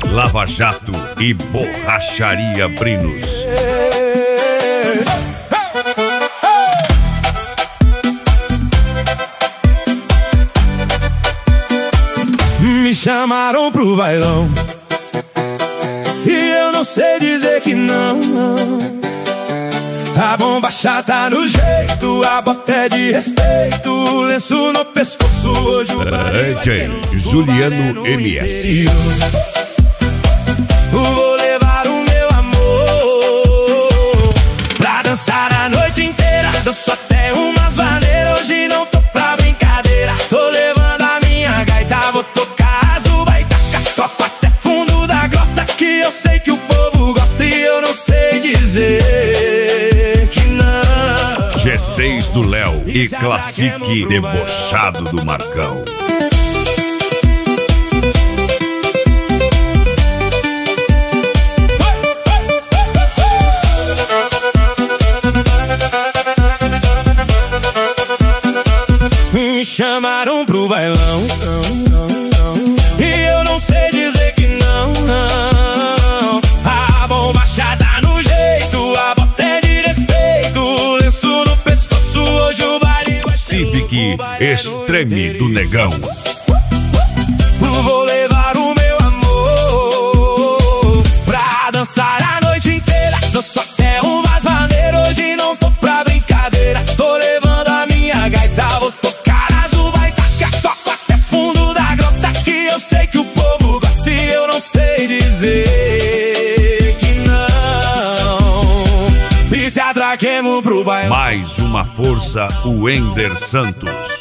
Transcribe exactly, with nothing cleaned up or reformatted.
Lava Jato e Borracharia Brinos. Me chamaram pro bailão e eu não sei dizer que não, não. A bombacha tá no jeito, a bota é de respeito, o lenço no pescoço, hoje o D J Juliano M S. Vou levar o meu amor pra dançar a noite inteira. Danço até umas maneiras, hoje não tô pra brincadeira. Tô levando a minha gaita, vou tocar as ubaitaca. Toco até fundo da grota, que eu sei que o povo gosta e eu não sei dizer que não. G seis do Léo e Classique Debochado do Marcão. Me chamaram pro bailão e eu não sei dizer que não, não. A bombacha tá no jeito, a bota é de respeito, o lenço no pescoço, hoje o baile vai ser Civic Extreme do Negão. Vou levar o meu amor pra dançar a noite inteira. Danço até umas maneiras, hoje não tô pra brincadeira. Tô levando a minha gaita, vou tocar as ubaitaca. Toco até fundo da grota, que eu sei que o povo gosta e eu não sei dizer que não. E se atraquemos pro bailão. Mais uma força, o Ender Santos.